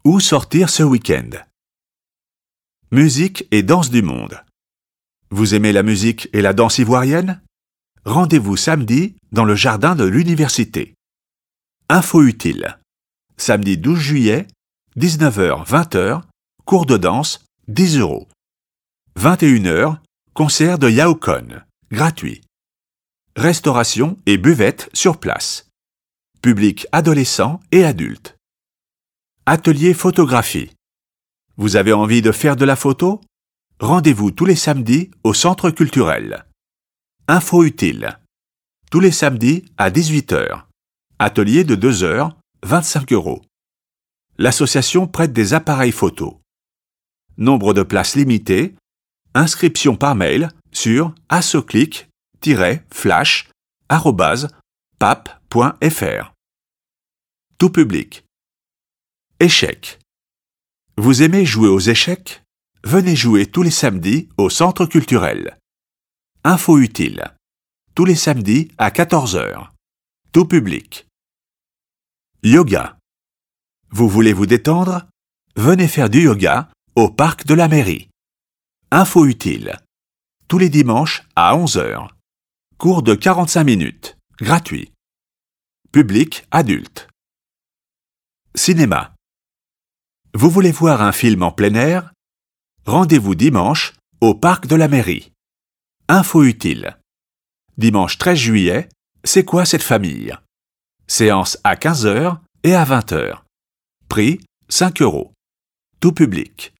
Où sortir ce week-end? Musique et danse du monde. Vous aimez la musique et la danse ivoirienne? Rendez-vous samedi dans le jardin de l'université. Info utile. Samedi 12 juillet, 19h-20h, cours de danse, 10 €. 21h, concert de Yaokon, gratuit. Restauration et buvette sur place. Public adolescent et adulte. Atelier photographie. Vous avez envie de faire de la photo? Rendez-vous tous les samedis au centre culturel. Info utile. Tous les samedis à 18h. Atelier de 2 heures, 25 €. L'association prête des appareils photo. Nombre de places limitées. Inscription par mail sur assoclic-flash@pap.fr. Tout public. Échecs. Vous aimez jouer aux échecs? Venez jouer tous les samedis au centre culturel. Info utile. Tous les samedis à 14h. Tout public. Yoga. Vous voulez vous détendre? Venez faire du yoga au parc de la mairie. Info utile. Tous les dimanches à 11h. Cours de 45 minutes. Gratuit. Public adulte. Cinéma. Vous voulez voir un film en plein air? Rendez-vous dimanche au parc de la mairie. Info utile. Dimanche 13 juillet, c'est quoi cette famille? Séance à 15h et à 20h. Prix 5 €. Tout public.